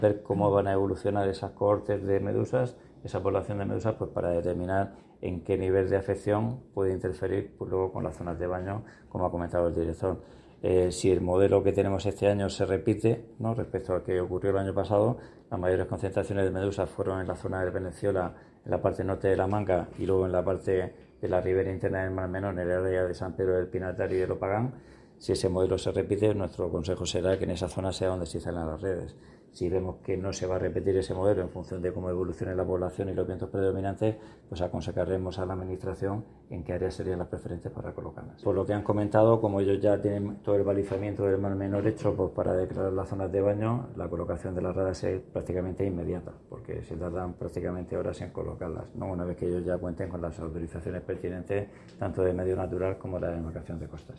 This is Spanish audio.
ver cómo van a evolucionar esas cohortes de medusas, esa población de medusas, pues para determinar en qué nivel de afección puede interferir pues luego con las zonas de baño, como ha comentado el director. Si el modelo que tenemos este año se repite, ¿no?, respecto al que ocurrió el año pasado, las mayores concentraciones de medusas fueron en la zona de Venezuela, en la parte norte de la Manga, y luego en la parte de la ribera interna del Mar Menor, en el área de San Pedro del Pinatar y de Lopagán. Si ese modelo se repite, nuestro consejo será que en esa zona sea donde se instalen las redes. Si vemos que no se va a repetir ese modelo en función de cómo evolucione la población y los vientos predominantes, pues aconsejaremos a la Administración en qué áreas serían las preferentes para colocarlas. Por lo que han comentado, como ellos ya tienen todo el balizamiento del Mar Menor hecho, pues para declarar las zonas de baño, la colocación de las redes es prácticamente inmediata, porque se tardan prácticamente horas en colocarlas, ¿no?, una vez que ellos ya cuenten con las autorizaciones pertinentes, tanto de medio natural como de la demarcación de costas.